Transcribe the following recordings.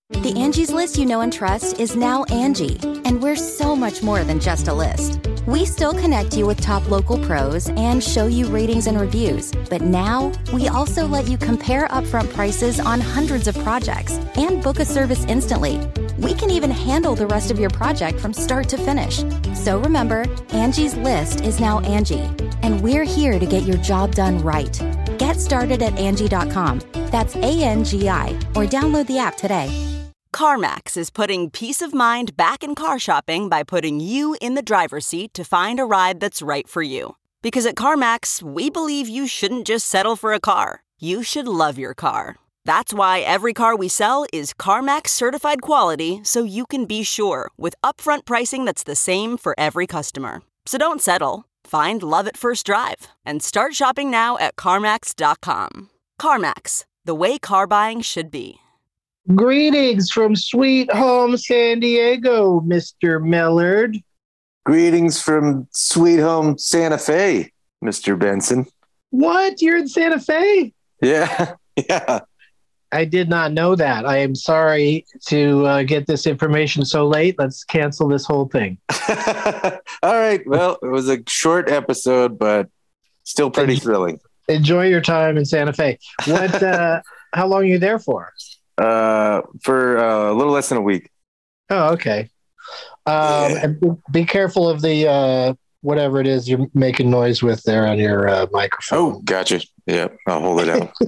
The Angie's List you know and trust is now Angie, and we're so much more than just a list. We still connect you with top local pros and show you ratings and reviews, but now we also let you compare upfront prices on hundreds of projects and book a service instantly. We can even handle the rest of your project from start to finish. So remember, Angie's List is now Angie, and we're here to get your job done right. Get started at Angie.com. That's ANGI, or download the app today. CarMax is putting peace of mind back in car shopping by putting you in the driver's seat to find a ride that's right for you. Because at CarMax, we believe you shouldn't just settle for a car. You should love your car. That's why every car we sell is CarMax certified quality, so you can be sure with upfront pricing that's the same for every customer. So don't settle. Find love at first drive and start shopping now at CarMax.com. CarMax, the way car buying should be. Greetings from Sweet Home San Diego, Mr. Millard. Greetings from Sweet Home Santa Fe, Mr. Benson. What? You're in Santa Fe? Yeah. I did not know that. I am sorry to get this information so late. Let's cancel this whole thing. All right. Well, it was a short episode, but still pretty thrilling. Enjoy your time in Santa Fe. What? How long are you there for? For a little less than a week. Oh, okay. And be careful of the whatever it is you're making noise with there on your microphone. Oh, gotcha. Yeah, I'll hold it out.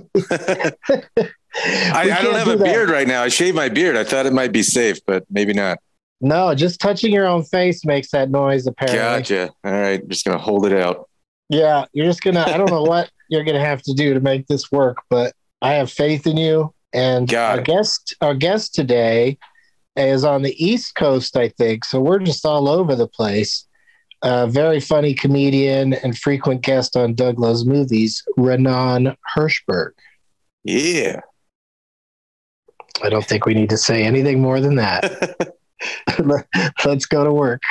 I don't have a beard right now. I shaved my beard. I thought it might be safe, but maybe not. No, just touching your own face makes that noise, apparently. Gotcha. All right. Just going to hold it out. Yeah, you're just going to, I don't know what you're going to have to do to make this work, but I have faith in you. And our guest today is on the East Coast, I think. So we're just all over the place. Very funny comedian and frequent guest on Doug Loves Movies, Renan Hirschberg. Yeah. I don't think we need to say anything more than that. Let's go to work.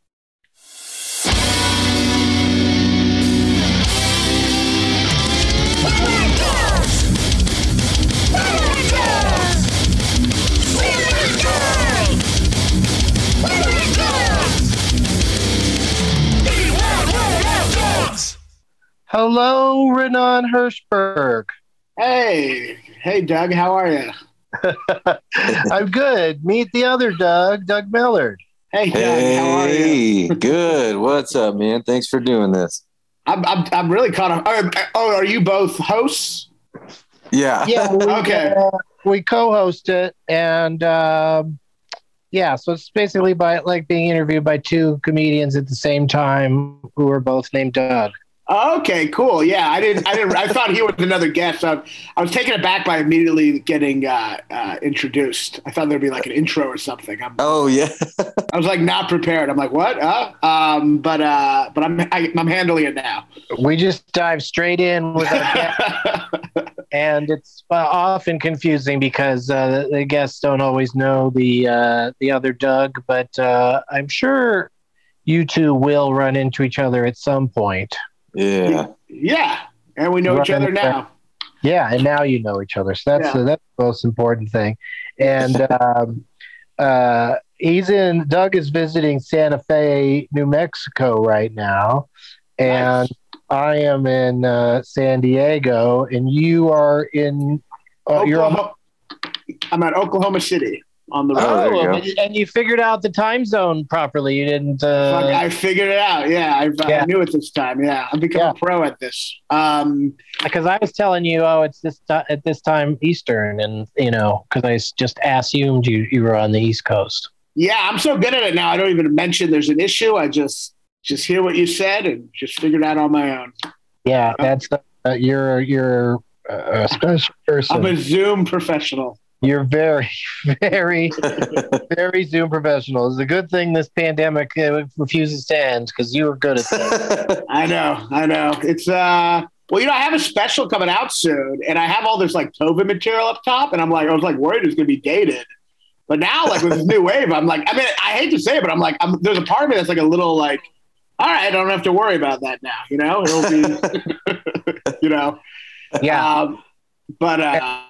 Hello, Renan Hirschberg. Hey, Doug. How are you? I'm good. Meet the other Doug Millard. Hey, Doug. How are you? Good. What's up, man? Thanks for doing this. I'm really caught up. Are you both hosts? Yeah. Yeah. Okay. We co-host it, and so it's basically like being interviewed by two comedians at the same time who are both named Doug. Okay, cool. Yeah, I thought he was another guest. I was taken aback by immediately getting introduced. I thought there'd be like an intro or something. Yeah. I was like not prepared. I'm like, what? But I'm handling it now. We just dive straight in with our guest, and it's often confusing because the guests don't always know the other Doug. But I'm sure you two will run into each other at some point. Yeah. Yeah. And we know each other now. Yeah. And now you know each other. So that's the most important thing. And Doug is visiting Santa Fe, New Mexico right now. And nice. I am in San Diego, and you are in I'm at Oklahoma City. On the road. And you figured out the time zone properly. You didn't. I figured it out. Yeah, I knew it this time. Yeah, I'm becoming a pro at this. Because I was telling you, it's this at this time Eastern, and because I just assumed you were on the East Coast. Yeah, I'm so good at it now. I don't even mention there's an issue. I just hear what you said and just figured it out on my own. Yeah, that's you're a special person. I'm a Zoom professional. You're very, very, very Zoom professional. It's a good thing this pandemic refuses to end because you were good at that. I know. It's I have a special coming out soon, and I have all this like COVID material up top, and I was worried it was going to be dated. But now, like with this new wave, I'm like, I hate to say it, but I'm like, there's a part of me that's like a little like, all right, I don't have to worry about that now. It'll be, Yeah.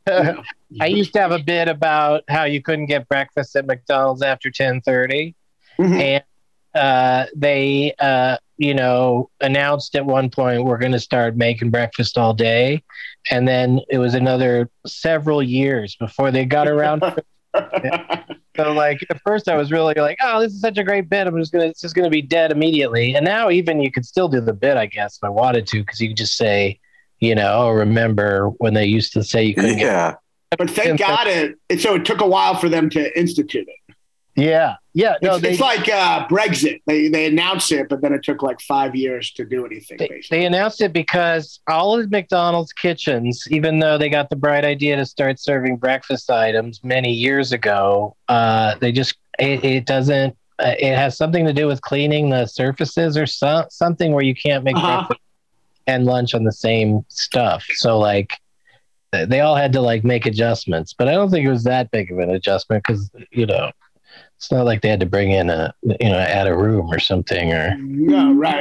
I used to have a bit about how you couldn't get breakfast at McDonald's after 10:30, and they announced at one point we're going to start making breakfast all day, and then it was another several years before they got around to it. So like at first I was really like, oh, this is such a great bit, it's just gonna be dead immediately. And now even you could still do the bit, I guess, if I wanted to, because you could just say, remember when they used to say you couldn't get. But thank God so it took a while for them to institute it. Yeah. It's like Brexit. They announced it, but then it took like 5 years to do anything. They announced it because all of McDonald's kitchens, even though they got the bright idea to start serving breakfast items many years ago, it doesn't. It has something to do with cleaning the surfaces or something where you can't make breakfast and lunch on the same stuff. So like they all had to like make adjustments, but I don't think it was that big of an adjustment because it's not like they had to bring in add a room or something or. No, right.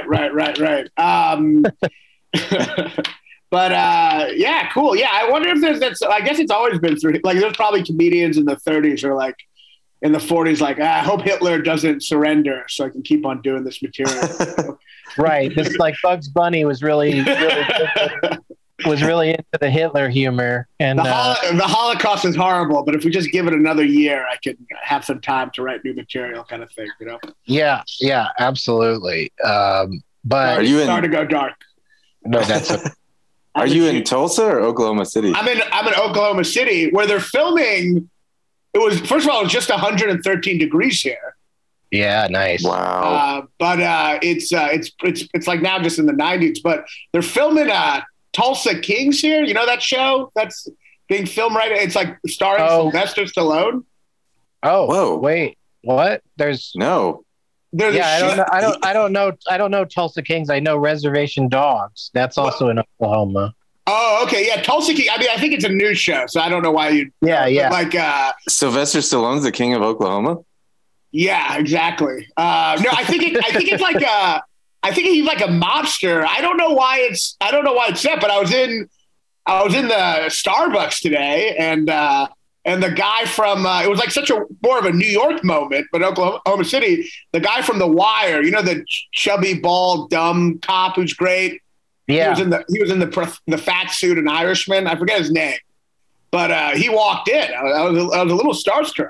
But yeah, cool. Yeah, I wonder if that's. I guess it's always been through. Like, there's probably comedians in the 30s or like in the 40s, like, I hope Hitler doesn't surrender so I can keep on doing this material. Right. This like Bugs Bunny was really was really into the Hitler humor, and the Holocaust is horrible, but if we just give it another year, I could have some time to write new material, kind of thing, Yeah, absolutely. But are you starting to go dark? No, that's. Are you in Tulsa or Oklahoma City? I'm in Oklahoma City, where they're filming. It was first of all, it was just 113 degrees here. Yeah, nice. Wow. But it's like now just in the 90s. But they're filming Tulsa Kings here. You know that show that's being filmed right? It's like starring Sylvester Stallone. Oh, whoa! Wait, what? There's no. I don't know Tulsa Kings. I know Reservation Dogs. That's also in Oklahoma. Oh, okay, yeah, Tulsa King. I mean, I think it's a news show, so I don't know why you. Yeah. Like Sylvester Stallone's the king of Oklahoma. Yeah, exactly. No, I think it's like I think he's like a mobster. I don't know why it's set, but I was in the Starbucks today, and the guy from it was like such a more of a New York moment, but Oklahoma City, the guy from The Wire, the chubby, bald, dumb cop who's great. Yeah, he was in the fat suit, an Irishman. I forget his name, but he walked in. I was a little starstruck.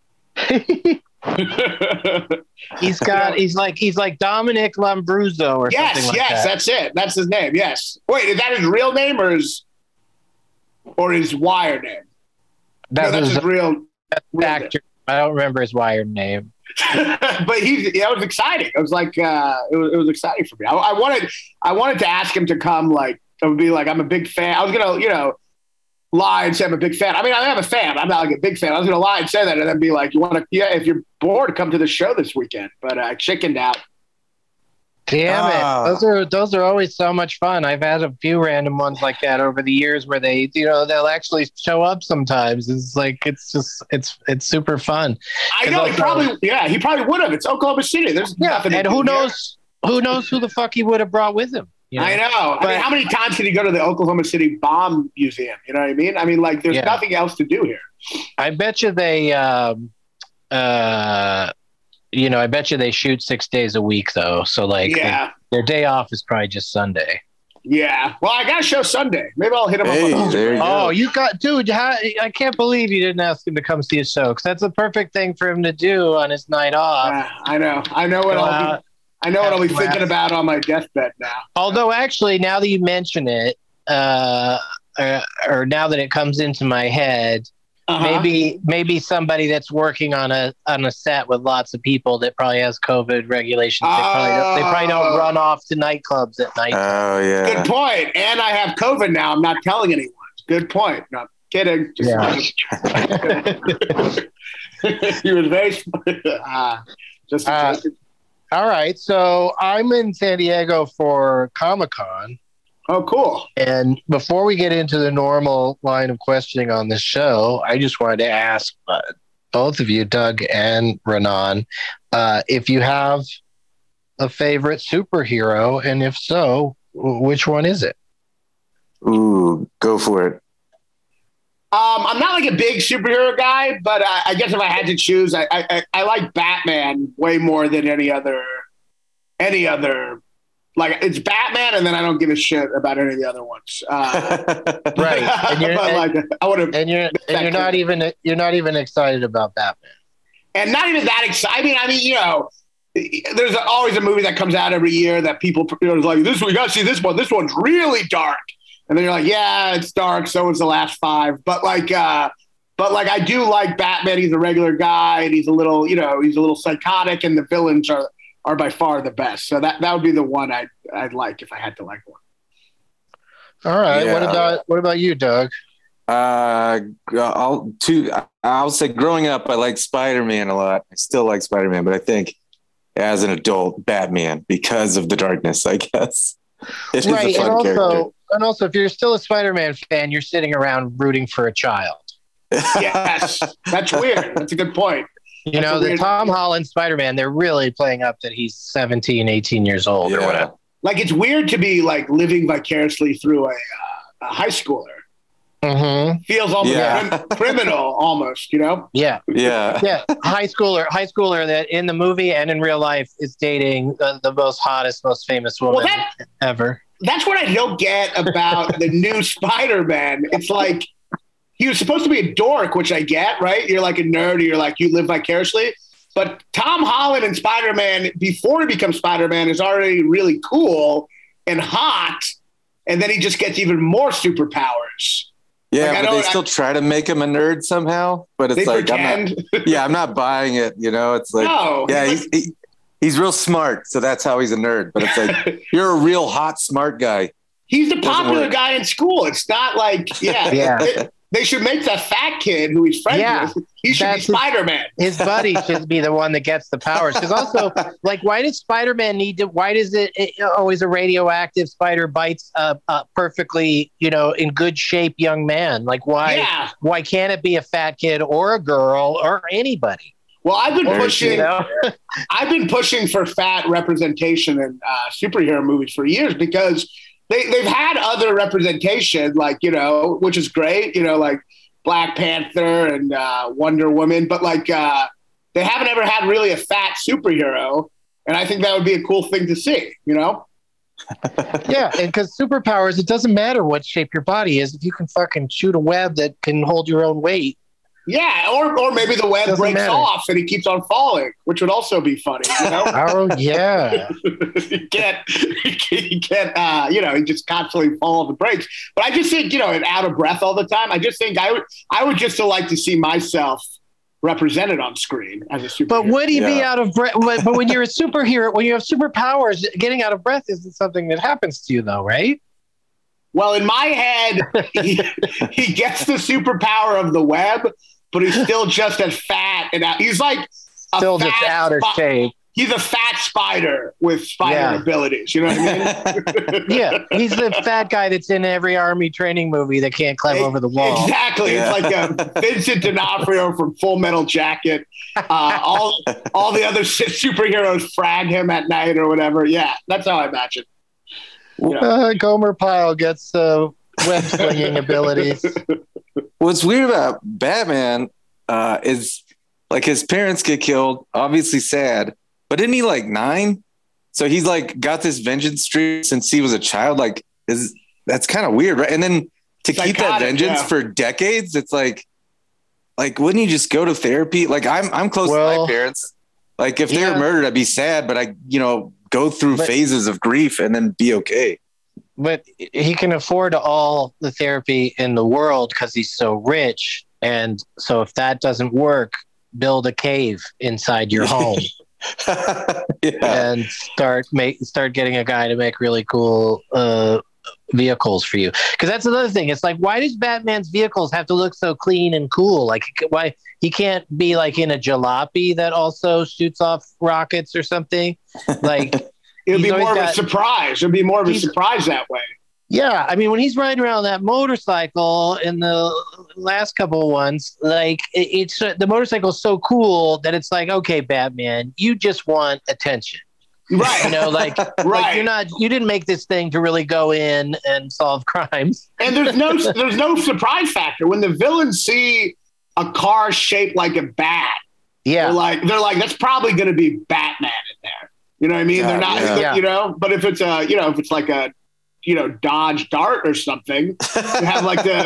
He's like Dominic Lambruzzo or something like that. Yes, that's it. That's his name. Yes. Wait, is that his real name or his Wire name? That's his real actor. I don't remember his Wire name. But that was exciting. It was like it was exciting for me. I wanted to ask him to come. Like, I would be like, I'm a big fan. I was gonna lie and say I'm a big fan. I mean, I am a fan. I'm not like a big fan. I was gonna lie and say that, and then be like, if you're bored, come to the show this weekend. But I chickened out. Damn it! Those are always so much fun. I've had a few random ones like that over the years where they, they'll actually show up sometimes. It's like it's super fun. I know he probably would have. It's Oklahoma City. There's nothing. And who knows who the fuck he would have brought with him? I know. I mean, how many times can you go to the Oklahoma City Bomb Museum? You know what I mean? I mean, like, there's nothing else to do here. I bet you they. I bet you they shoot 6 days a week though. So like their day off is probably just Sunday. Yeah. Well, I got a show Sunday. Maybe I'll hit him up. There you go. You got, dude, I can't believe you didn't ask him to come see a show. Cause that's a perfect thing for him to do on his night off. I know what I'll be thinking about on my deathbed now. Although actually now that you mention it, or now that it comes into my head, maybe somebody that's working on a set with lots of people that probably has COVID regulations. They probably don't run off to nightclubs at night. Oh yeah. Good point. And I have COVID now. I'm not telling anyone. Good point. No, I'm kidding. He was very just. All right. So I'm in San Diego for Comic-Con. Oh, cool. And before we get into the normal line of questioning on this show, I just wanted to ask both of you, Doug and Renan, if you have a favorite superhero, and if so, which one is it? Ooh, go for it. I'm not like a big superhero guy, but I guess if I had to choose, I like Batman way more than any other. Like it's Batman, and then I don't give a shit about any of the other ones. Right, you're not even excited about Batman, and not even that exciting. I mean, there's always a movie that comes out every year that people like this. We got to see this one. This one's really dark, and then you're like, yeah, it's dark. So is the last 5, but I do like Batman. He's a regular guy, and he's a little psychotic, and the villains are by far the best. So that would be the one I'd like if I had to like one. All right. Yeah. What about you, Doug? I'll say growing up, I liked Spider-Man a lot. I still like Spider-Man, but I think as an adult, Batman, because of the darkness, I guess. It is a fun character. And also, if you're still a Spider-Man fan, you're sitting around rooting for a child. Yes, that's weird. That's a good point. The Tom Holland Spider-Man, they're really playing up that he's 17, 18 years old or whatever. Like, it's weird to be like living vicariously through a high schooler. Mm-hmm. Feels almost criminal, almost, Yeah. High schooler that in the movie and in real life is dating the most hottest, most famous woman ever. That's what I don't get about the new Spider-Man. It's like, he was supposed to be a dork, which I get, right? You're like a nerd, or you're like, you live vicariously. But Tom Holland and Spider-Man, before he becomes Spider-Man, is already really cool and hot. And then he just gets even more superpowers. Yeah, but they still try to make him a nerd somehow. But it's like, I'm not buying it. It's like, no, he's real smart. So that's how he's a nerd. But it's like, you're a real hot, smart guy. He's the popular guy in school. It's not like, they should make that fat kid who he's friends with. He should be Spider-Man. His buddy should be the one that gets the powers. Because also, like, why does Spider-Man why does it always a radioactive spider bites a perfectly, in good shape young man? Like, why can't it be a fat kid or a girl or anybody? Well, I've been pushing for fat representation in superhero movies for years because they've had other representation, like, which is great, like Black Panther and Wonder Woman, but like they haven't ever had really a fat superhero. And I think that would be a cool thing to see, Yeah, and because superpowers, it doesn't matter what shape your body is. If you can fucking shoot a web that can hold your own weight. Yeah, or maybe the web breaks off and he keeps on falling, which would also be funny. Oh yeah, he can't. He just constantly fall off the brakes. But I just think, and out of breath all the time. I just think I would just like to see myself represented on screen as a superhero. But would he be out of breath? But when you're a superhero, when you have superpowers, getting out of breath isn't something that happens to you, though, right? Well, in my head, he gets the superpower of the web, but he's still just as fat and he's like still just outer shape. He's a fat spider with spider abilities. You know what I mean? Yeah, he's the fat guy that's in every army training movie that can't climb over the wall. Exactly. Yeah. It's like a Vincent D'Onofrio from Full Metal Jacket. All the other superheroes frag him at night or whatever. Yeah, that's how I imagine. Gomer Pyle gets web slinging abilities. What's weird about Batman is like his parents get killed, obviously sad, but isn't he like 9? So he's like got this vengeance streak since he was a child. Like, that's kind of weird, right? And then to keep that vengeance for decades, it's like wouldn't you just go to therapy? Like I'm close to my parents. Like if they were murdered, I'd be sad, but I go through phases of grief and then be okay. But he can afford all the therapy in the world because he's so rich. And so if that doesn't work, build a cave inside your home and start getting a guy to make really cool vehicles for you. Because that's another thing. It's like, why does Batman's vehicles have to look so clean and cool? Like, why he can't be like in a jalopy that also shoots off rockets or something? Like, it would be more of a surprise. It would be more of a surprise that way. Yeah, I mean, when he's riding around that motorcycle in the last couple of ones, like it's the motorcycle is so cool that it's like, okay, Batman, you just want attention. Right. You know, like you didn't make this thing to really go in and solve crimes. And there's no surprise factor when the villains see a car shaped like a bat. Yeah. They're like, that's probably going to be Batman in there. You know what I mean? They're not, you know, but if it's like a, Dodge Dart or something, you have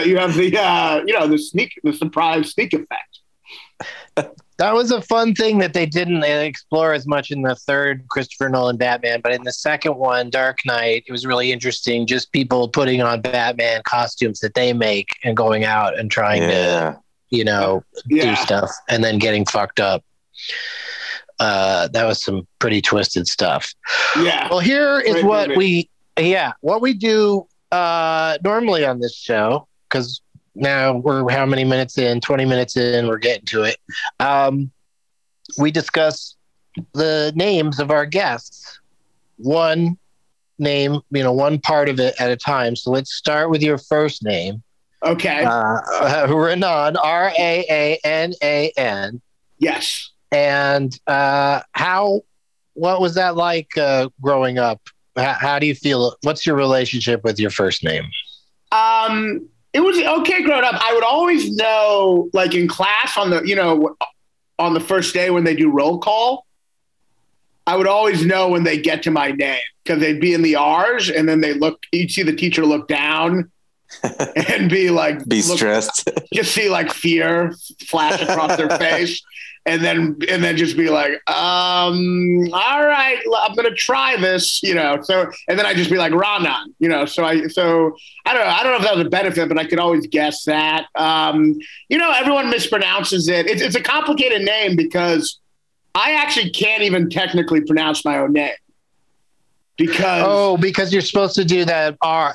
the surprise sneak effect. That was a fun thing that they didn't explore as much in the third Christopher Nolan Batman, but in the second one, Dark Knight, it was really interesting. Just people putting on Batman costumes that they make and going out and trying to, do stuff and then getting fucked up. That was some pretty twisted stuff. Yeah. Well, here is what we do normally on this show, because now we're how many minutes in? 20 minutes in, we're getting to it. We discuss the names of our guests. One name, one part of it at a time. So let's start with your first name. Okay. Raanan, Raanan. Yes. And what was that like growing up? How do you feel? What's your relationship with your first name? It was okay growing up. I would always know, like in class on the first day when they do roll call, I would always know when they get to my name because they'd be in the R's and then you'd see the teacher look down and be stressed, just see like fear flash across their face. And then just be like, all right, I'm going to try this, so, and then I just be like Raanan, so I don't know if that was a benefit, but I could always guess that. Everyone mispronounces it. It's a complicated name because I actually can't even technically pronounce my own name. Because you're supposed to do that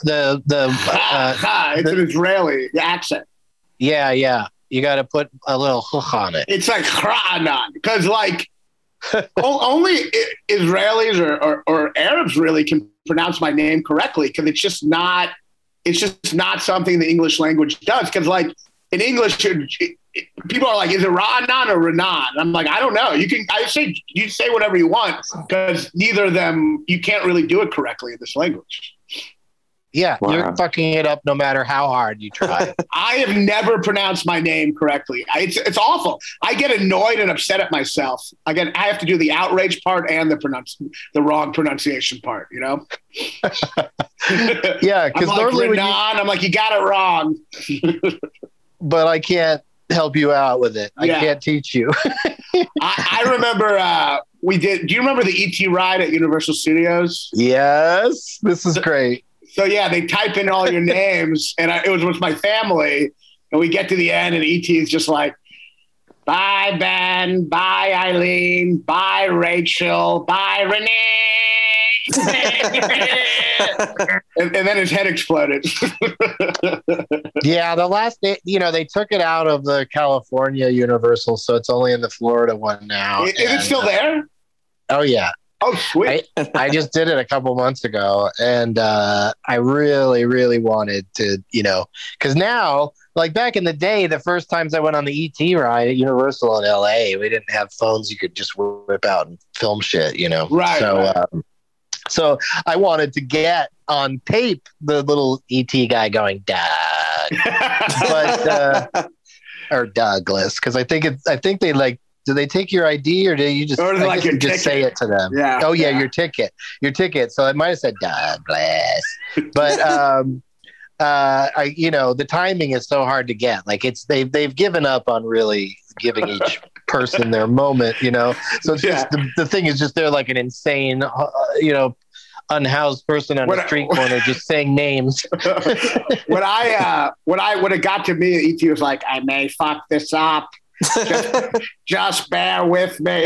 it's an Israeli accent. Yeah. You got to put a little hook on it. It's like Raanan, because only Israelis or Arabs really can pronounce my name correctly, because it's just not something the English language does. Because in English, people are like, is it Raanan or Renan? I'm like, I don't know. You say whatever you want, because neither of them, you can't really do it correctly in this language. Yeah, wow. You're fucking it up no matter how hard you try. I have never pronounced my name correctly. It's awful. I get annoyed and upset at myself. I have to do the outrage part and the wrong pronunciation part, Yeah, because normally I'm like, you got it wrong. But I can't help you out with it. I can't teach you. I remember do you remember the E.T. ride at Universal Studios? Yes, this is great. So yeah, they type in all your names, and it was with my family, and we get to the end, and E.T. is just like, bye, Ben, bye, Eileen, bye, Rachel, bye, Renee. and then his head exploded. Yeah, the last day, they took it out of the California Universal, so it's only in the Florida one now. Is it still there? Oh, yeah. Oh, sweet. I just did it a couple months ago, and I really, really wanted to, because now, like back in the day, the first times I went on the ET ride at Universal in LA, we didn't have phones you could just whip out and film shit, Right. So, right. So I wanted to get on tape the little ET guy going, Doug, or Douglas, because I think they like. Do they take your ID or do you just, just say it to them? Yeah. Oh yeah, your ticket. So I might have said Douglas, but the timing is so hard to get. Like they've given up on really giving each person their moment. So it's just the thing is just they're like an insane, unhoused person on a street corner just saying names. When it got to me, E.T. was like, I may fuck this up. Just bear with me.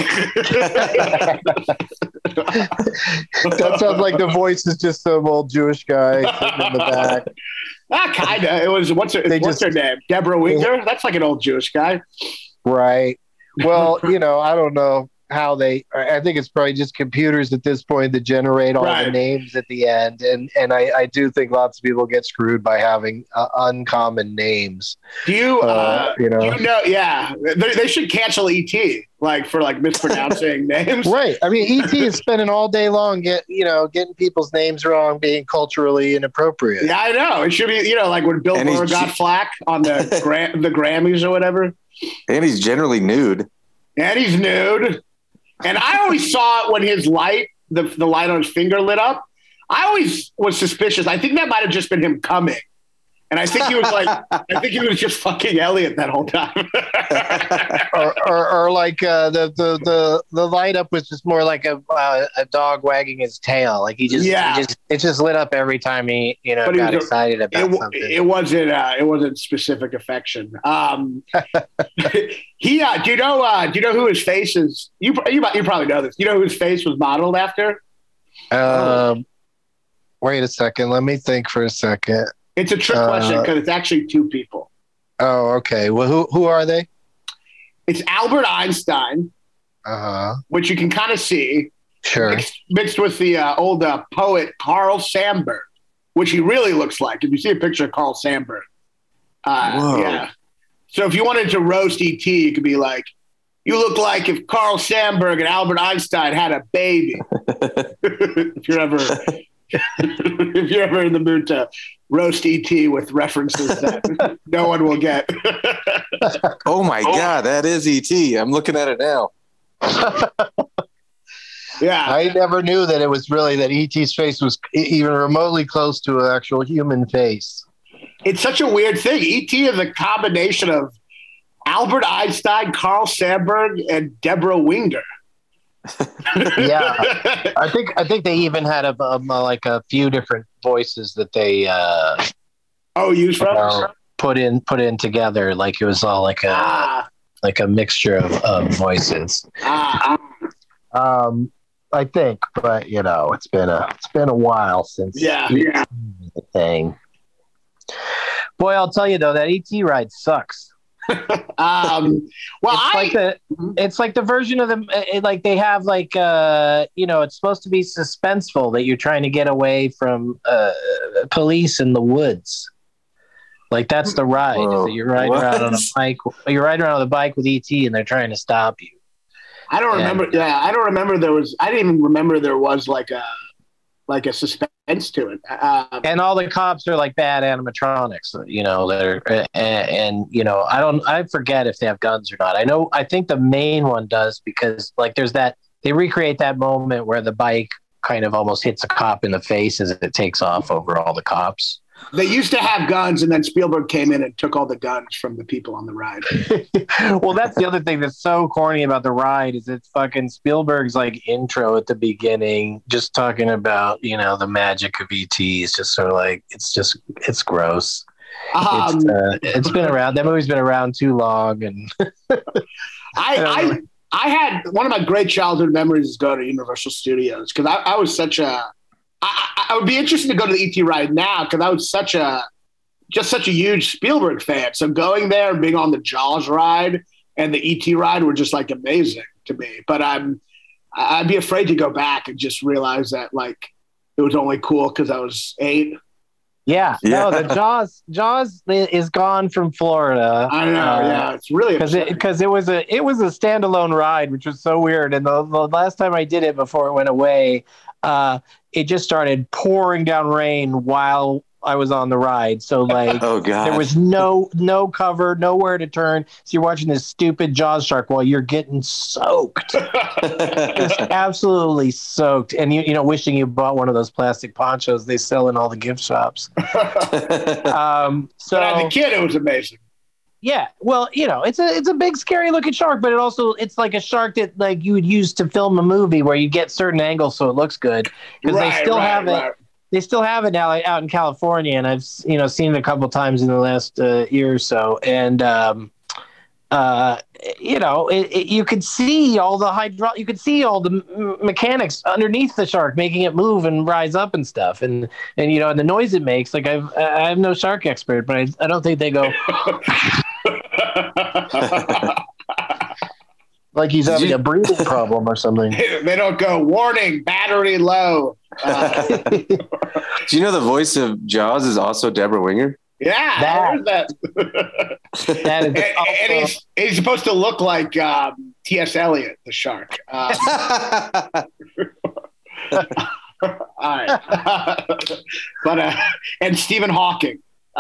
That sounds like the voice is just some old Jewish guy sitting in the back. Kind of. It was what's her name? Deborah Winger. That's like an old Jewish guy, right? Well, I don't know. how I think it's probably just computers at this point that generate all the names at the end. And I do think lots of people get screwed by having uncommon names. Do you, yeah, they should cancel ET for mispronouncing names. Right. I mean, ET is spending all day long getting people's names wrong, being culturally inappropriate. Yeah, I know. It should be, like when Bill Burr got flack on the Grammys or whatever. And he's generally nude. And he's nude. And I always saw it when his light, the light on his finger lit up. I always was suspicious. I think that might have just been him coming. And I think he was just fucking Elliot that whole time. or like the light up was just more like a dog wagging his tail. Like it just lit up every time he got excited about something. It wasn't specific affection. Do you know who his face is? You probably know this. You know who his face was modeled after? Wait a second. Let me think for a second. It's a trick question because it's actually two people. Oh, okay. Well, who are they? It's Albert Einstein, which you can kind of see. Sure. Mixed with the old poet Carl Sandburg, which he really looks like. If you see a picture of Carl Sandburg. Yeah. So if you wanted to roast E.T., you could be like, you look like if Carl Sandburg and Albert Einstein had a baby. If you're ever in the mood to roast E.T. with references that no one will get. Oh my God, that is E.T. I'm looking at it now. Yeah. I never knew that it was really that E.T.'s face was even remotely close to an actual human face. It's such a weird thing. E.T. is a combination of Albert Einstein, Carl Sandburg, and Deborah Winger. Yeah, I think they even had a few different voices that they use from put in together. Like it was all like a mixture of voices. I think, but it's been a while since the thing. Boy, I'll tell you though, that ET ride sucks. It's like the version of them. Like they have it's supposed to be suspenseful that you're trying to get away from police in the woods. Like that's the ride. Is that you're riding around on a bike. You're riding around on a bike with ET, and they're trying to stop you. I don't remember. Yeah, I don't remember. I didn't even remember there was like a suspense to it. And all the cops are like bad animatronics, that are, I forget if they have guns or not. I think the main one does because like there's they recreate that moment where the bike kind of almost hits a cop in the face as it takes off over all the cops. They used to have guns, and then Spielberg came in and took all the guns from the people on the ride. Well, that's the other thing that's so corny about the ride is it's fucking Spielberg's like intro at the beginning, just talking about, the magic of E.T. is just sort of like, it's gross. It's been around. That movie's been around too long. And I had one of my great childhood memories is going to Universal Studios because I was such a, I would be interested to go to the E.T. ride now because I was such a huge Spielberg fan. So going there and being on the Jaws ride and the E.T. ride were just like amazing to me. But I'd be afraid to go back and just realize that like it was only cool because I was 8. Yeah. No, the Jaws is gone from Florida. I know. Yeah, it's really because it was a standalone ride, which was so weird. And the last time I did it before it went away, it just started pouring down rain while I was on the ride. So like, oh God, there was no cover, nowhere to turn. So you're watching this stupid Jaws shark while you're getting soaked, just absolutely soaked. And wishing you bought one of those plastic ponchos they sell in all the gift shops. So as a kid, it was amazing. Yeah, well, it's a big, scary looking shark, but it's like a shark that like you would use to film a movie where you get certain angles so it looks good because they still have it. They still have it now out in California, and I've seen it a couple times in the last year or so. And you could see all the you could see all the mechanics underneath the shark, making it move and rise up and stuff, and the noise it makes. Like I'm no shark expert, but I don't think they go. Like he's having a breathing problem or something. They don't go, warning, battery low. Do you know the voice of Jaws is also Deborah Winger? Yeah, that. And he's supposed to look like T.S. Eliot, the shark. All right. But and Stephen Hawking.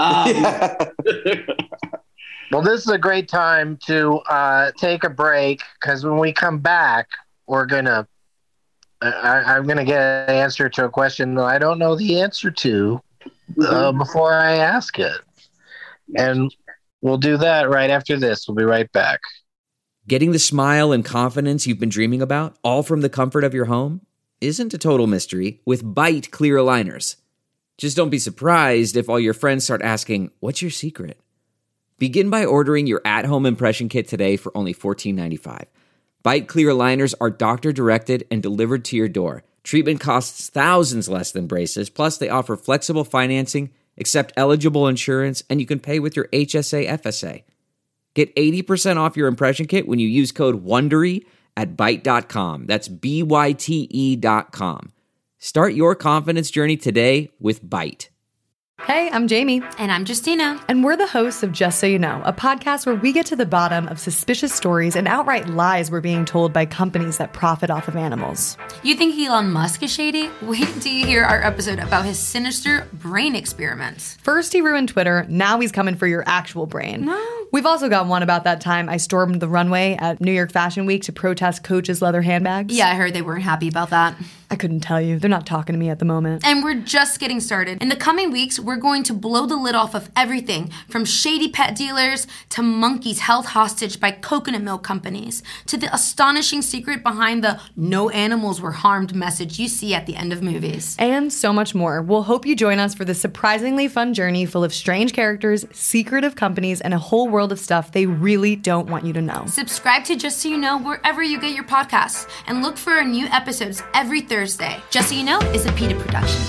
Well, this is a great time to take a break, because when we come back, I'm gonna get an answer to a question that I don't know the answer to before I ask it, and we'll do that right after this. We'll be right back. Getting the smile and confidence you've been dreaming about, all from the comfort of your home, isn't a total mystery with Byte clear aligners. Just don't be surprised if all your friends start asking, "What's your secret?" Begin by ordering your at-home impression kit today for only $14.95. Byte clear aligners are doctor-directed and delivered to your door. Treatment costs thousands less than braces, plus they offer flexible financing, accept eligible insurance, and you can pay with your HSA FSA. Get 80% off your impression kit when you use code WONDERY at Byte.com. That's BYTE.com. Start your confidence journey today with Byte. Hey, I'm Jamie. And I'm Justina. And we're the hosts of Just So You Know, a podcast where we get to the bottom of suspicious stories and outright lies we're being told by companies that profit off of animals. You think Elon Musk is shady? Wait till you hear our episode about his sinister brain experiments. First he ruined Twitter, now he's coming for your actual brain. No. We've also got one about that time I stormed the runway at New York Fashion Week to protest Coach's leather handbags. Yeah, I heard they weren't happy about that. I couldn't tell you. They're not talking to me at the moment. And we're just getting started. In the coming weeks, we're going to blow the lid off of everything from shady pet dealers to monkeys held hostage by coconut milk companies to the astonishing secret behind the "no animals were harmed" message you see at the end of movies. And so much more. We'll hope you join us for this surprisingly fun journey full of strange characters, secretive companies, and a whole world of stuff they really don't want you to know. Subscribe to Just So You Know wherever you get your podcasts and look for our new episodes every Thursday. Just So You Know is a PETA production.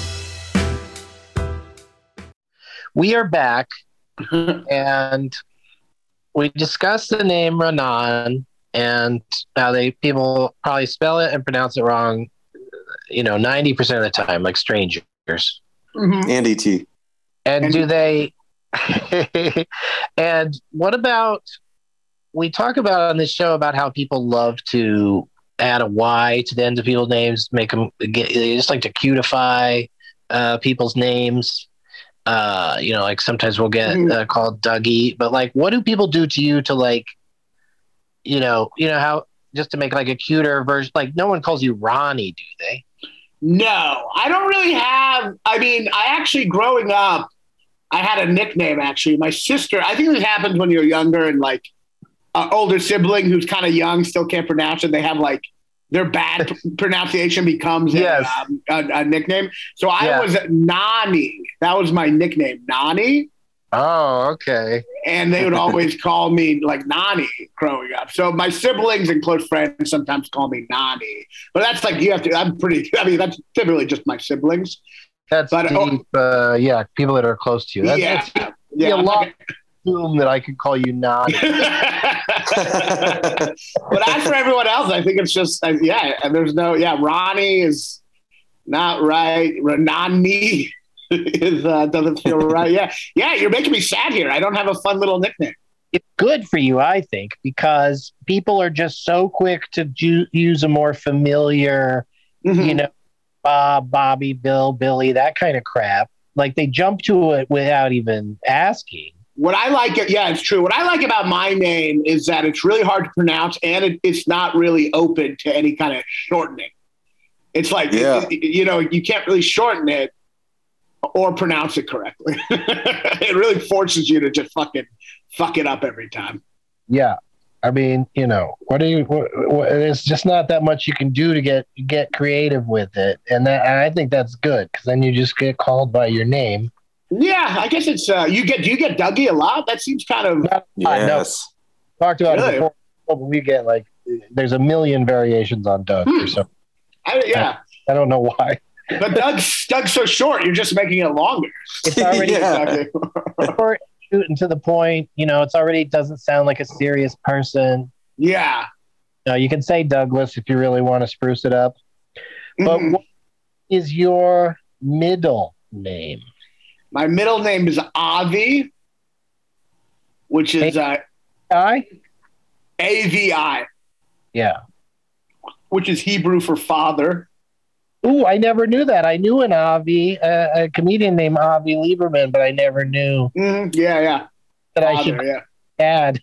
We are back, and we discussed the name Renan and how people probably spell it and pronounce it wrong, 90% of the time, like strangers. Mm-hmm. And E.T. And do they... And what about... We talk about on this show about how people love to add a Y to the end of people's names, they just like to cutify people's names. Like sometimes we'll get called Dougie, but like, what do people do to you to like, how just to make like a cuter version? Like, no one calls you Ronnie, do they? No, I don't really have. I mean, I actually growing up, I had a nickname. Actually, my sister. I think this happens when you're younger and like. Older sibling who's kind of young still can't pronounce it. They have like their bad pronunciation becomes a nickname. So I was Nani. That was my nickname, Nani. Oh, okay. And they would always call me like Nani growing up. So my siblings and close friends sometimes call me Nani. But that's like that's typically just my siblings. That's deep, people that are close to you. That's a lot. Assume that I could call you Nani. But as for everyone else, I think it's just and there's no Ronnie is not right. Renani is doesn't feel right. Yeah, you're making me sad here. I don't have a fun little nickname. It's good for you, I think, because people are just so quick to use a more familiar, Bob, Bobby, Bill, Billy, that kind of crap. Like they jump to it without even asking. What I like, it's true. What I like about my name is that it's really hard to pronounce, and it's not really open to any kind of shortening. It's like, you can't really shorten it or pronounce it correctly. It really forces you to just fucking fuck it up every time. Yeah. I mean, it's just not that much you can do to get creative with it. And I think that's good, because then you just get called by your name. Yeah, I guess it's do you get Dougie a lot? That seems kind of yes. Talked about it before, but we get like there's a million variations on Doug or something. I don't know why. But Doug's so short, you're just making it longer. It's already short and to the point, it already doesn't sound like a serious person. Yeah. No, you can say Douglas if you really want to spruce it up. But Mhm. what is your middle name? My middle name is Avi, which is I? AVI, Yeah. which is Hebrew for father. Ooh, I never knew that. I knew an Avi, a comedian named Avi Lieberman, but I never knew Yeah. that Father, I should yeah. add.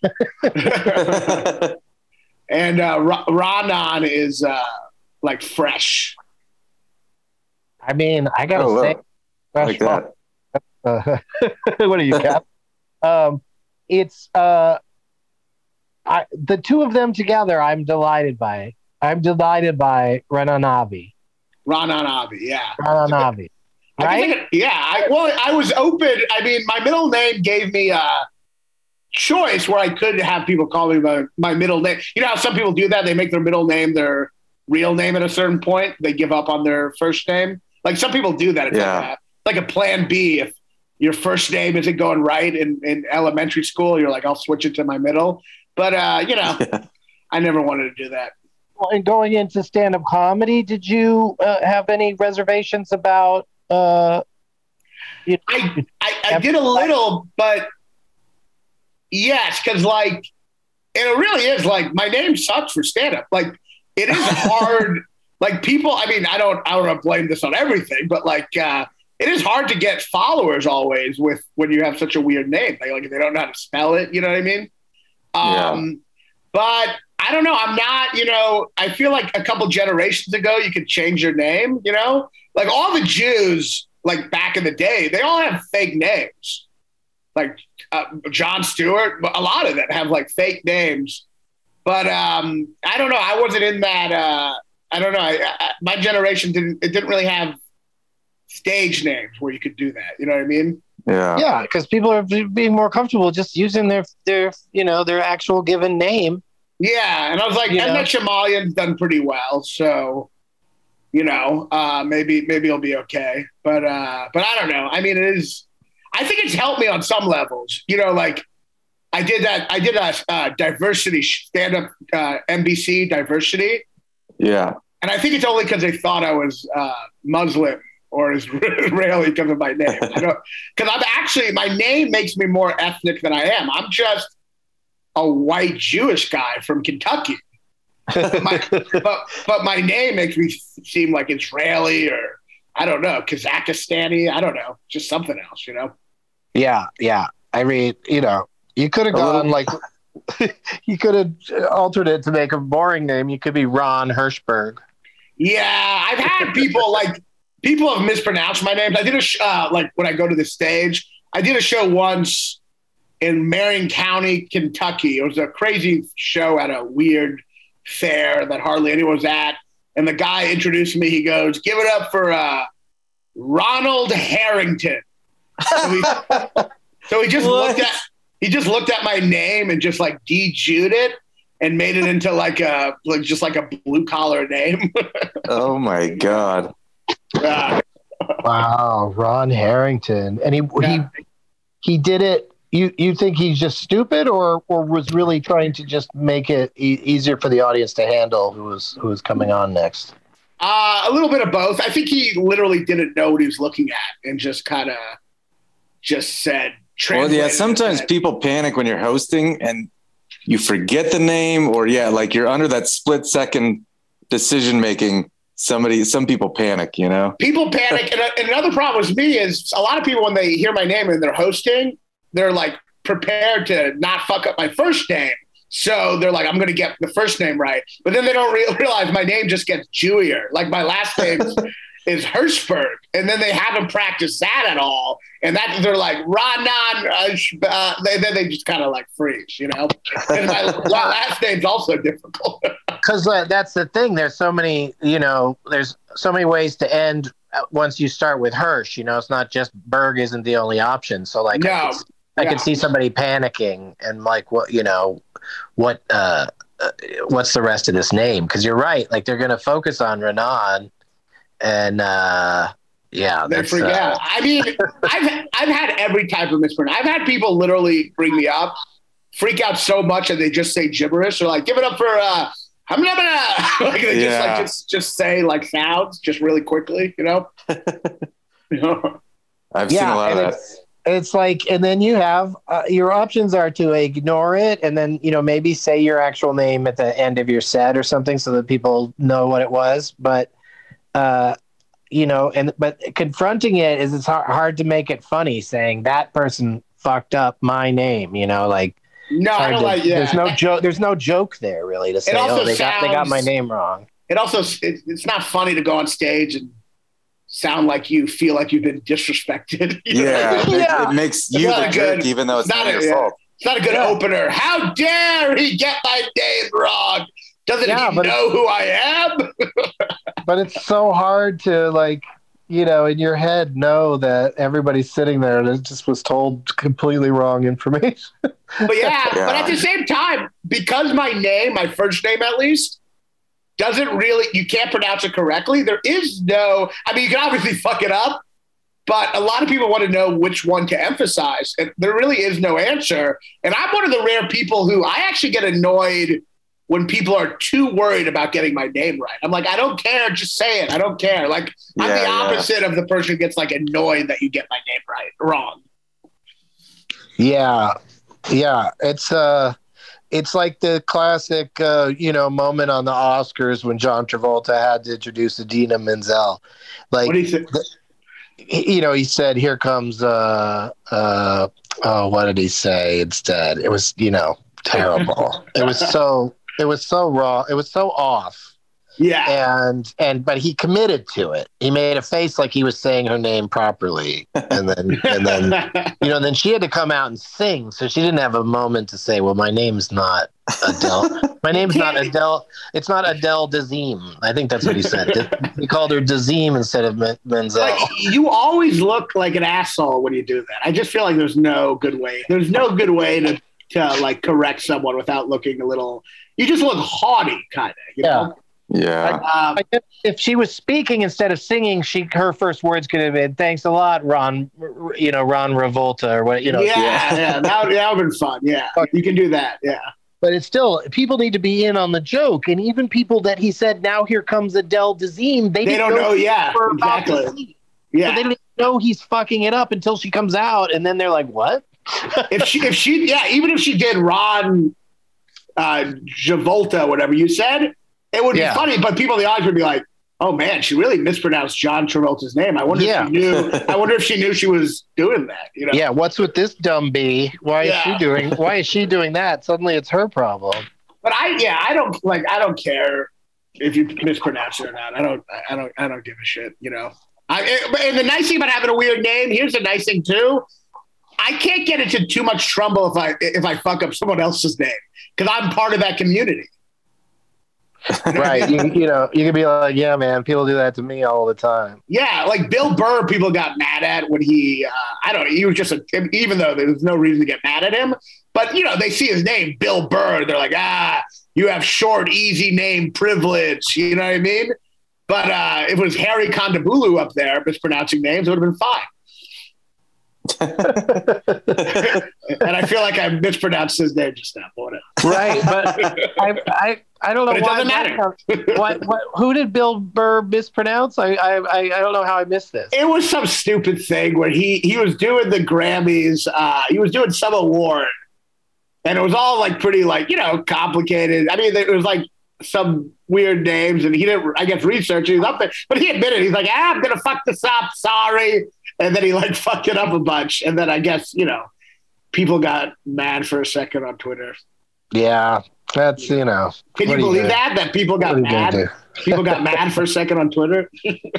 And Ranan is like fresh. I mean, I gotta say, I like that. what are you, Cap? It's the two of them together. I'm delighted by. I'm delighted by Renan Avi. Ranan Avi, yeah. Renan Avi, right? I was open. I mean, my middle name gave me a choice where I could have people call me my middle name. You know how some people do that? They make their middle name their real name at a certain point. They give up on their first name. Like some people do that. It's like a plan B. If your first name isn't going right in elementary school, you're like, I'll switch it to my middle. But, I never wanted to do that. Well, and going into stand-up comedy, did you have any reservations about? I did a little, but yes, because like it really is like my name sucks for stand-up. Like it is hard. Like people, I mean, I don't want to blame this on everything, but like it is hard to get followers always with when you have such a weird name. Like if they don't know how to spell it, you know what I mean? But I don't know. I'm not, I feel like a couple generations ago, you could change your name, like all the Jews, like back in the day, they all have fake names. Like Jon Stewart, a lot of them have like fake names. But I don't know. I wasn't in that. I don't know. My generation didn't really have stage names where you could do that. You know what I mean? Yeah, because people are being more comfortable just using their actual given name. Yeah, and I was like, M. Night Shyamalan's done pretty well, so maybe it'll be okay. But I don't know. I mean, I think it's helped me on some levels. Like I did a diversity stand-up NBC diversity. Yeah, and I think it's only because they thought I was Muslim or Israeli because of my name. Because I'm actually, my name makes me more ethnic than I am. I'm just a white Jewish guy from Kentucky. but my name makes me seem like Israeli or I don't know, Kazakhstani. I don't know, just something else, Yeah. I mean, you could have gone like, you could have altered it to make a boring name. You could be Ron Hirschberg. Yeah, I've had people people have mispronounced my names. I did like when I go to the stage, I did a show once in Marion County, Kentucky. It was a crazy show at a weird fair that hardly anyone was at. And the guy introduced me. He goes, "Give it up for Ronald Harrington." So he just looked at my name and just like de-Jewed it and made it into like a blue collar name. Oh my God. Wow, Ron Harrington. And he did it. You think he's just stupid or was really trying to just make it easier for the audience to handle who was coming on next? A little bit of both. I think he literally didn't know what he was looking at and just kind of just said. Well, yeah, sometimes people panic when you're hosting and you forget the name or like you're under that split second decision making. Some people panic, People panic. And another problem with me is a lot of people, when they hear my name and they're hosting, they're like prepared to not fuck up my first name. So they're like, I'm going to get the first name right. But then they don't realize my name just gets Jewier. Like my last name is Hirschberg. And then they haven't practiced that at all. And they're like, Ranan. Then they just kind of like freeze, And my last name's also difficult. Because that's the thing. There's so many, there's so many ways to end once you start with Hirsch. It's not just Berg isn't the only option. So like, no. I could see somebody panicking and like, what's the rest of this name? Because you're right. Like they're going to focus on Renan and they forget. I mean, I've had every type of mispronunciation. I've had people literally bring me up, freak out so much that they just say gibberish. They're like, give it up for like they just say like sounds just really quickly, you know? I've seen a lot of that. It's like, and then you have your options are to ignore it and then, you know, maybe say your actual name at the end of your set or something so that people know what it was. But, you know, but confronting it is it's hard to make it funny saying that person fucked up my name, you know, like. No, I don't like, yeah. There's no joke. There's no joke there really to say, they got my name wrong. It also, it's not funny to go on stage and sound like you feel like you've been disrespected. It makes you the jerk, even though it's not your fault. It's not a good opener. How dare he get my name wrong? Doesn't he know who I am? But it's so hard to, like, you know, in your head know that everybody's sitting there and it just was told completely wrong information. But but at the same time, because my name, my first name at least, doesn't really, you can't pronounce it correctly. There is no, I mean, you can obviously fuck it up, but a lot of people want to know which one to emphasize. And there really is no answer. And I'm one of the rare people who I actually get annoyed when people are too worried about getting my name right. I'm like, I don't care. Just say it. I don't care. Like, I'm the opposite of the person who gets like annoyed that you get my name wrong. Yeah. Yeah. It's like the classic, you know, moment on the Oscars when John Travolta had to introduce Idina Menzel. Like, what do you think? You know, he said, "Here comes." What did he say instead? It was, you know, terrible. It was so raw. It was so off. Yeah. But he committed to it. He made a face like he was saying her name properly. And then, you know, then she had to come out and sing. So she didn't have a moment to say, well, my name's not Adele. My name's not Adele. It's not Adele Dazeem. I think that's what he said. He called her Dazeem instead of Menzel. Like, you always look like an asshole when you do that. I just feel like there's no good way. There's no good way to like correct someone without looking a little, you just look haughty kind of, you know? Yeah. I guess if she was speaking instead of singing, her first words could have been, "Thanks a lot, Ron." You know, Ron Revolta, or what? You know. Yeah. That would have been fun. Yeah, you can do that. Yeah. But it's still, people need to be in on the joke, and even people that he said, "Now here comes Adele Dazeem," they don't know. Yeah, exactly. Yeah, so they didn't know he's fucking it up until she comes out, and then they're like, "What?" If she, even if she did Ron Travolta, whatever you said. It would be funny, but people in the audience would be like, "Oh man, she really mispronounced John Travolta's name. I wonder if she knew. I wonder if she knew she was doing that." You know? Yeah. What's with this dumb bee? Why is she doing that? Suddenly, it's her problem. But I don't care if you mispronounce it or not. I don't give a shit. You know. And the nice thing about having a weird name, here's the nice thing too. I can't get into too much trouble if I fuck up someone else's name because I'm part of that community. Right. You know, you could be like, "Yeah, man, people do that to me all the time." Yeah. Like Bill Burr, people got mad at when he was just even though there was no reason to get mad at him, but you know, they see his name, Bill Burr. They're like, you have short, easy name privilege. You know what I mean? But if it was Harry Kondabolu up there mispronouncing names, it would have been fine. And I feel like I mispronounced his name just now. Right, but I don't know why. It doesn't matter. Who did Bill Burr mispronounce? I don't know how I missed this. It was some stupid thing where he was doing the Grammys. He was doing some award, and it was all like pretty like, you know, complicated. I mean, it was like some weird names, and he didn't, I guess, research. He's up there, but he admitted, he's like, I'm gonna fuck this up. Sorry. And then he like fucked it up a bunch. And then I guess, you know, people got mad for a second on Twitter. Yeah, that's, you know. Can you believe that people got mad? People got mad for a second on Twitter.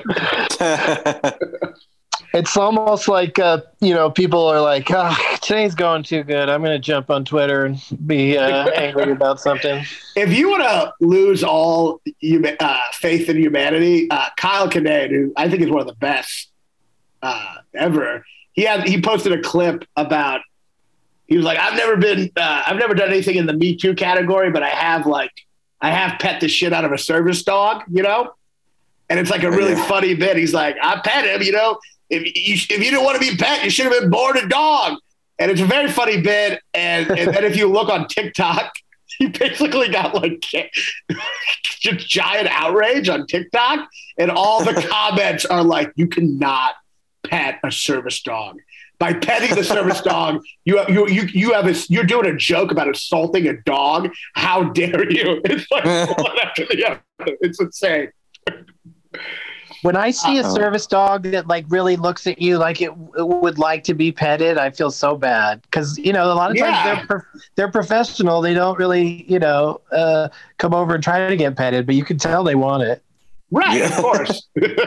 It's almost like, you know, people are like, today's going too good. I'm going to jump on Twitter and be angry about something. If you want to lose all faith in humanity, Kyle Kinane, who I think is one of the best ever, he posted a clip about, he was like, I've never done anything in the Me Too category, but I have pet the shit out of a service dog, you know? And it's like a really funny bit. He's like, I pet him, you know? If you didn't want to be pet, you should have been born a dog. And it's a very funny bit. And then if you look on TikTok, he basically got like just giant outrage on TikTok, and all the comments are like, "You cannot pet a service dog. By petting the service dog, you're doing a joke about assaulting a dog. How dare you?" It's like one after the other. It's insane. When I see a service dog that like really looks at you like it would like to be petted, I feel so bad because a lot of times they're professional. They don't really come over and try to get petted, but you can tell they want it. Right, of course.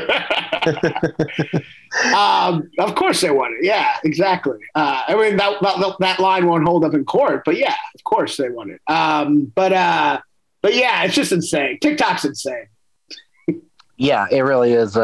Of course they want it. Yeah, exactly. I mean that line won't hold up in court, but yeah, of course they want it. But yeah, it's just insane. TikTok's insane. Yeah, it really is.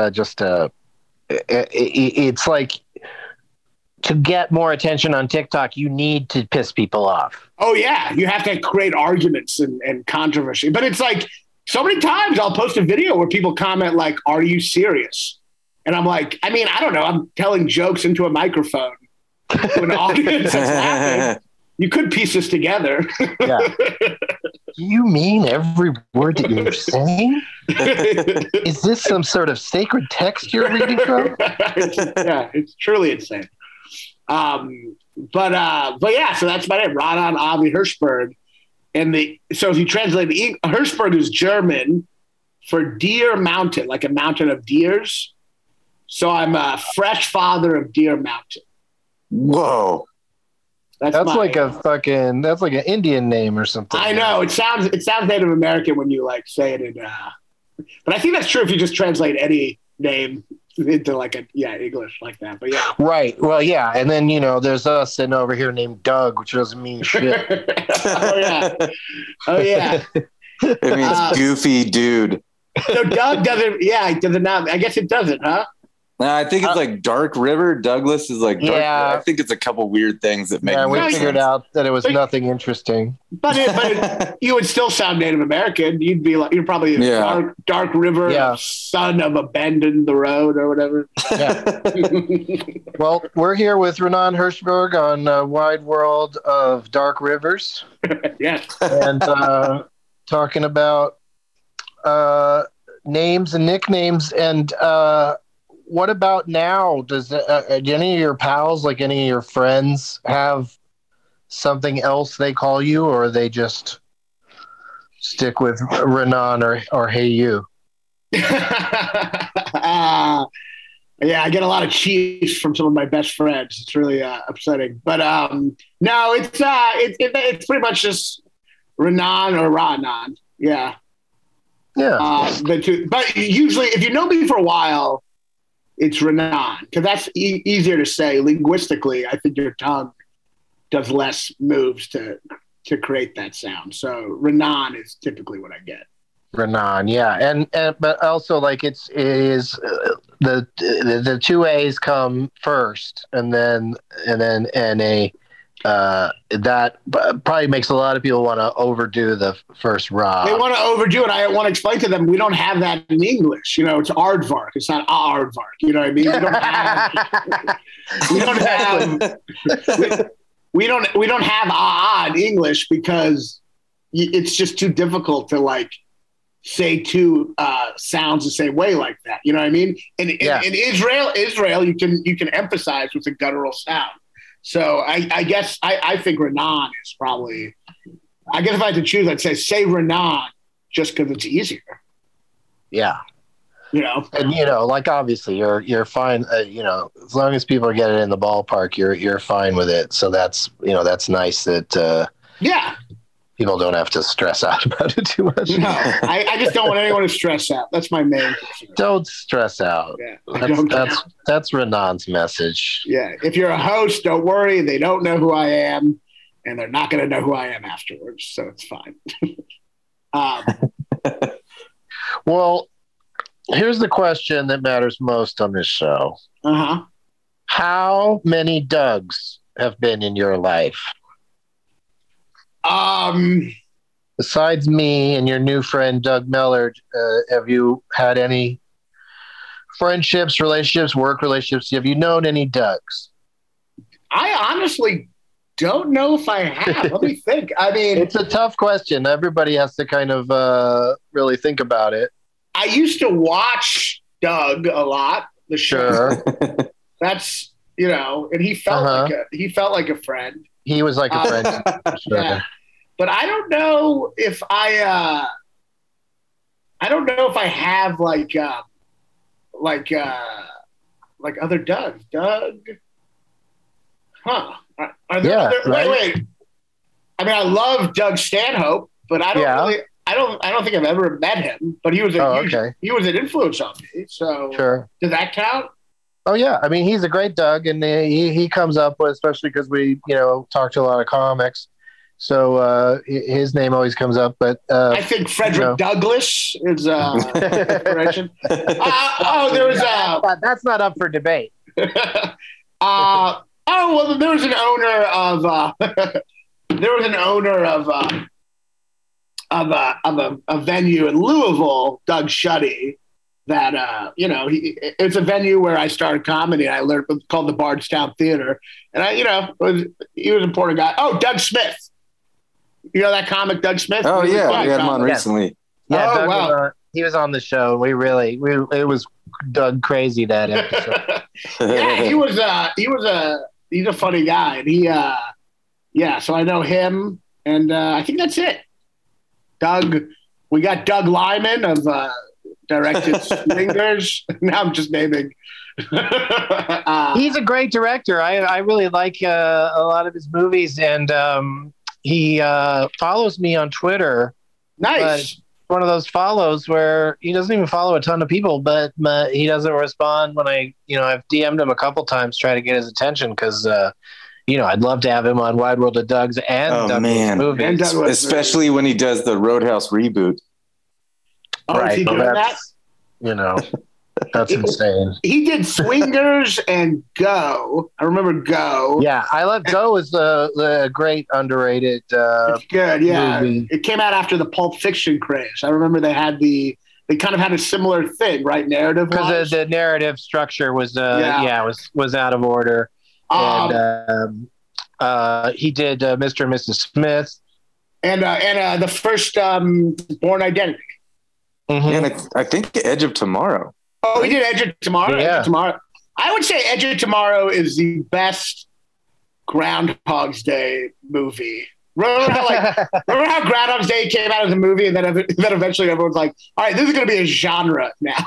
It's like to get more attention on TikTok, you need to piss people off. Oh yeah, you have to create arguments and controversy. But it's like so many times I'll post a video where people comment like, "Are you serious?" And I'm like, I mean, I don't know. I'm telling jokes into a microphone to an audience that's laughing. You could piece this together. Yeah. Do you mean every word that you're saying? Is this some sort of sacred text you're reading from? Yeah, it's truly insane. But yeah, so that's my name, Ronan Avi Hirschberg. So if you translate Hirschberg is German for deer mountain, like a mountain of deers. So I'm a fresh father of Deer Mountain. Whoa. That's like an Indian name or something. I know it sounds Native American when you like say it in, but I think that's true if you just translate any name into like English like that. But yeah, right. Well, yeah, and then there's us sitting over here named Doug, which doesn't mean shit. Oh yeah. It means goofy dude. So Doug doesn't. Yeah, it doesn't. I guess it doesn't, huh? No, I think it's like Dark River. Douglas is like Dark River. I think it's a couple weird things that make. Yeah, we figured out that it was nothing interesting. But you would still sound Native American. You'd be like, you're probably Dark River, son of Abandon the Road or whatever. Yeah. Well, we're here with Ronan Hirschberg on Wide World of Dark Rivers. Yes. And talking about names and nicknames and. What about now? Does do any of your pals, like any of your friends, have something else they call you, or they just stick with Ronan or Hey You? Yeah, I get a lot of cheese from some of my best friends. It's really upsetting, but no, it's pretty much just Ronan or Ronan. Yeah. The two, but usually, if you know me for a while. It's Ronan, because that's easier to say. Linguistically, I think your tongue does less moves to create that sound. So Ronan is typically what I get. Ronan, yeah, and but also like it is the two A's come first, and then NA. That probably makes a lot of people want to overdo the first Rob. They want to overdo it. I want to explain to them we don't have that in English. It's aardvark. It's not aardvark. You know what I mean? We don't have in English because it's just too difficult to like say two sounds the same way like that. You know what I mean? In Israel, you can emphasize with a guttural sound. So I guess I think Ronan is probably. I guess if I had to choose, I'd say Ronan just because it's easier. Yeah, and like obviously you're fine. As long as people get it in the ballpark, you're fine with it. So that's that's nice that people don't have to stress out about it too much. No, I just don't want anyone to stress out. That's my main concern. Don't stress out. Yeah, that's Ronan's message. Yeah, if you're a host, don't worry. They don't know who I am, and they're not going to know who I am afterwards, so it's fine. Well, here's the question that matters most on this show. Uh-huh. How many Dougs have been in your life? Besides me and your new friend Doug Mellard, have you had any friendships, relationships, work relationships? Have you known any Dougs? I honestly don't know if I have. Let me think. I mean, it's a tough question. Everybody has to kind of really think about it. I used to watch Doug a lot. The show. Sure. That's, and he felt like a friend. He was like a friend. Sure. Yeah. But I don't know if I have like other Dougs. Doug. Huh. Are there other, right? Wait. I mean, I love Doug Stanhope, but I don't think I've ever met him, but he was he was an influence on me. So sure. Does that count? Oh yeah. I mean, he's a great Doug, and he comes up with, especially because we, talk to a lot of comics. So his name always comes up, but I think Frederick Douglass is inspiration. There was that's not up for debate. Well, there was an owner of a venue in Louisville, Doug Shuddy. That it's a venue where I started comedy. I learned it's called the Bardstown Theater, and he was an important guy. Oh, Doug Smith. You know that comic, Doug Smith? Oh yeah, we had him on recently. Yeah, Doug was he was on the show. It was Doug crazy that episode. Yeah, he's a funny guy, and so I know him, and I think that's it. Doug, we got Doug Lyman of directed Swingers. Now I'm just naming. He's a great director. I really like a lot of his movies, and he follows me on Twitter. Nice. One of those follows where he doesn't even follow a ton of people, but he doesn't respond when I've DM'd him a couple times, trying to get his attention because, I'd love to have him on Wide World of Doug's and Doug's movies. Especially when he does the Roadhouse reboot. Oh, right. Is he doing that? That's insane. He did Swingers and Go. I remember Go. Yeah, I love Go is the great underrated it's good, yeah. movie. It came out after the Pulp Fiction craze. I remember they kind of had a similar thing, right? Narrative because the narrative structure was was out of order. And he did Mr. and Mrs. Smith and the first Born Identity. Mm-hmm. And I think Edge of Tomorrow. Oh, he did Edge of Tomorrow. Yeah. Edge of Tomorrow. I would say Edge of Tomorrow is the best Groundhog's Day movie. Remember how Groundhog's Day came out as a movie, and then eventually everyone's like, "All right, this is going to be a genre now."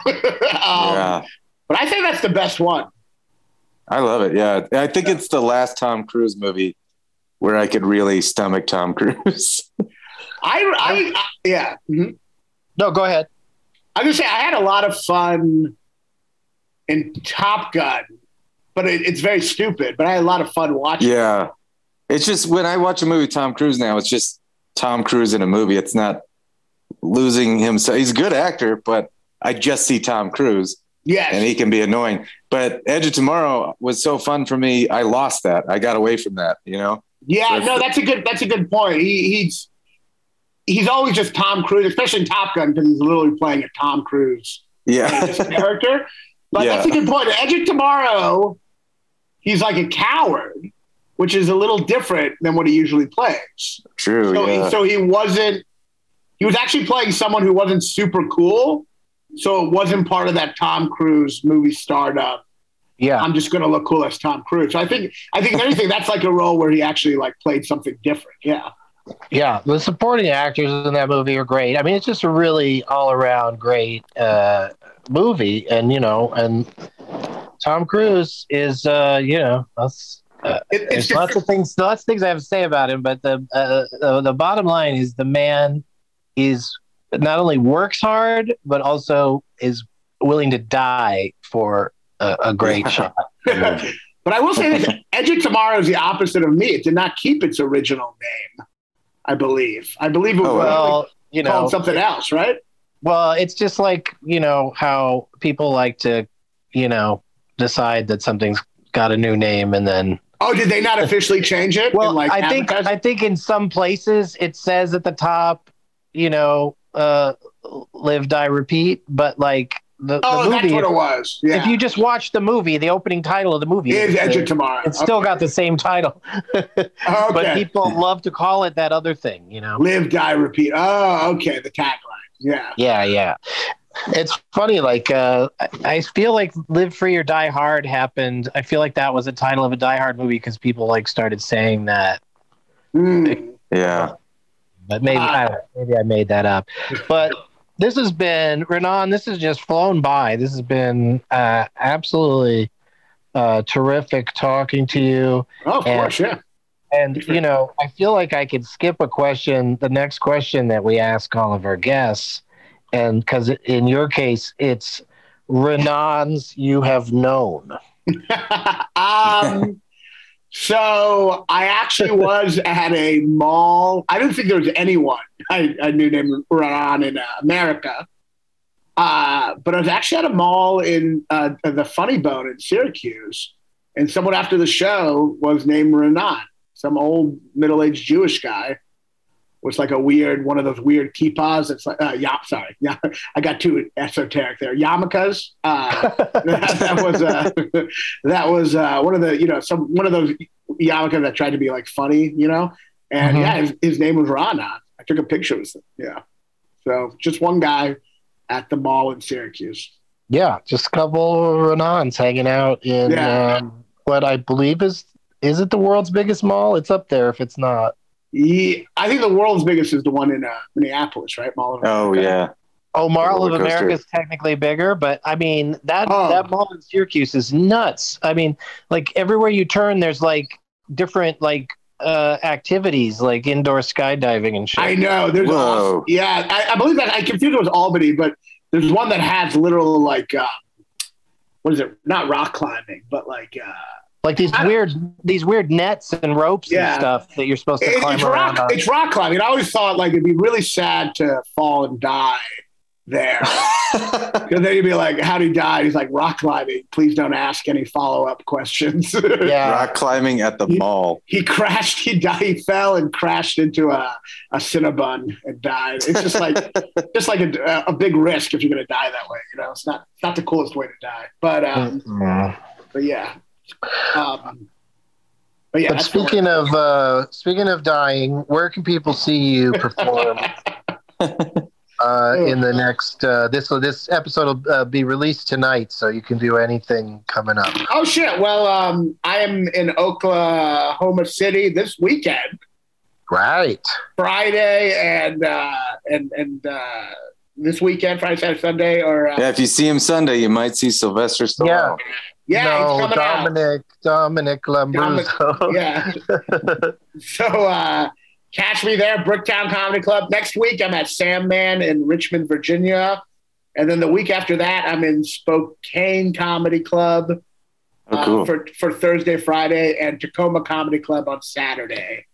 But I think that's the best one. I love it. Yeah, I think it's the last Tom Cruise movie where I could really stomach Tom Cruise. Yeah. Mm-hmm. No, go ahead. I was going to say, I had a lot of fun in Top Gun, but it's very stupid, but I had a lot of fun watching it. Yeah. It's just when I watch a movie with Tom Cruise now, it's just Tom Cruise in a movie. It's not losing himself. He's a good actor, but I just see Tom Cruise. Yes. And he can be annoying. But Edge of Tomorrow was so fun for me. I lost that. I got away from that, Yeah, no, that's a good point. He's always just Tom Cruise, especially in Top Gun, because he's literally playing a Tom Cruise character. But that's a good point. Edge of Tomorrow, he's like a coward, which is a little different than what he usually plays. True. So he was actually playing someone who wasn't super cool. So it wasn't part of that Tom Cruise movie startup. Yeah. I'm just going to look cool as Tom Cruise. So I think if anything, that's like a role where he actually like played something different. Yeah. Yeah, the supporting actors in that movie are great. I mean, it's just a really all-around great movie, and and Tom Cruise is, that's there's lots of things I have to say about him, but the bottom line is the man is not only works hard, but also is willing to die for a great shot. But I will say this: Edge of Tomorrow is the opposite of me. It did not keep its original name. I believe it was called something else, right? Well, it's just like, how people like to, decide that something's got a new name and then. Oh, did they not officially change it? Well, I think in some places it says at the top, live, die, repeat, but like the movie. That's what it was. Yeah. If you just watch the movie, the opening title of the movie, Edge of Tomorrow. It's still got the same title. But people love to call it that other thing, Live, die, repeat. Oh, okay. The tagline. Yeah. Yeah. It's funny, I feel like Live Free or Die Hard happened. I feel like that was the title of a Die Hard movie because people started saying that. Yeah. But maybe I made that up. But this has been, Renan, this has just flown by. This has been absolutely terrific talking to you. Oh, of course, yeah. And, I feel like I could skip a question, the next question that we ask all of our guests. And because in your case, it's Renan's You Have Known. So I actually was at a mall. I didn't think there was anyone I knew named Renan in America. But I was actually at a mall in the Funny Bone in Syracuse. And someone after the show was named Renan, some old middle-aged Jewish guy. Was like one of those weird kippahs. It's like, yeah, I got too esoteric there. Yarmulkes. That was one of the, one of those yarmulkes that tried to be like funny, And his name was Rana. I took a picture with him. Yeah. So just one guy at the mall in Syracuse. Yeah, just a couple of Renans hanging out in what I believe is it the world's biggest mall? It's up there if it's not. Yeah, I think the world's biggest is the one in Minneapolis, right? Mall of America. Oh, yeah. Oh, Mall of America is technically bigger, but I mean, that mall in Syracuse is nuts. I mean, everywhere you turn, there's different activities, like indoor skydiving and shit. I know. There's I believe that I confused it with Albany, but there's one that has literal what is it? Not rock climbing, but these weird nets and ropes and stuff that you're supposed to climb around on. It's rock climbing. I always thought it'd be really sad to fall and die there. Because then you'd be like, how'd he die? He's like, rock climbing. Please don't ask any follow-up questions. Rock climbing at the mall. He crashed. He died. He fell and crashed into a Cinnabon and died. It's just like a big risk if you're going to die that way. It's not the coolest way to die. But yeah. But speaking of dying, where can people see you perform in the next? This episode will be released tonight, so you can do anything coming up. Oh shit! Well, I am in Oklahoma City this weekend. Right. Friday and this weekend, Friday, Saturday, Sunday, or if you see him Sunday, you might see Sylvester Stallone. Yeah, no, Dominic Lambruzzo. Yeah. So catch me there, Bricktown Comedy Club. Next week, I'm at Sandman in Richmond, Virginia. And then the week after that, I'm in Spokane Comedy Club for Thursday, Friday, and Tacoma Comedy Club on Saturday.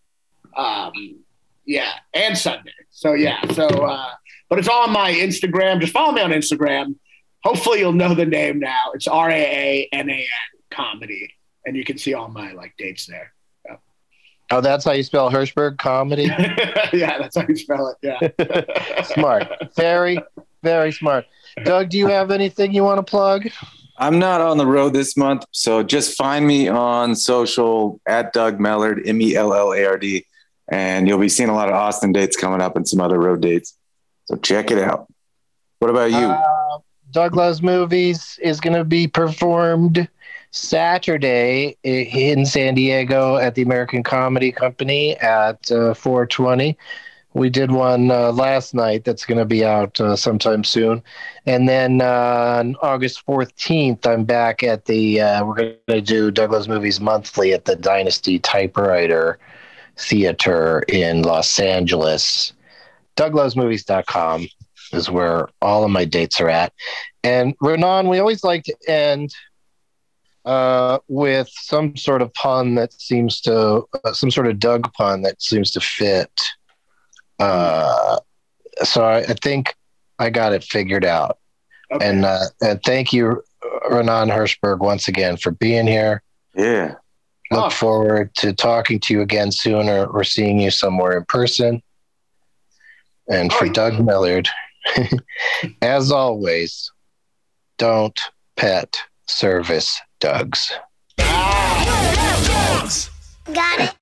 And Sunday. So, but it's all on my Instagram. Just follow me on Instagram. Hopefully you'll know the name now. It's RAANAN Comedy, and you can see all my dates there. Yeah. Oh, that's how you spell Hirschberg Comedy? Yeah, that's how you spell it. Yeah. Smart. Very, very smart. Doug, do you have anything you want to plug? I'm not on the road this month, so just find me on social at Doug Mellard, MELLARD, and you'll be seeing a lot of Austin dates coming up and some other road dates. So check it out. What about you? Doug Loves Movies is going to be performed Saturday in San Diego at the American Comedy Company at 4:20. We did one last night that's going to be out sometime soon. And then on August 14th, I'm back at we're going to do Doug Loves Movies monthly at the Dynasty Typewriter Theater in Los Angeles. DougLovesMovies.com is where all of my dates are at. And Renan, we always like to end with some sort of pun that seems to, some sort of Doug pun that seems to fit. So I think I got it figured out. Okay. And thank you, Renan Hirschberg, once again for being here. Yeah. Look forward to talking to you again soon or seeing you somewhere in person. And for Doug Mellard, as always, don't pet service dogs. Got it.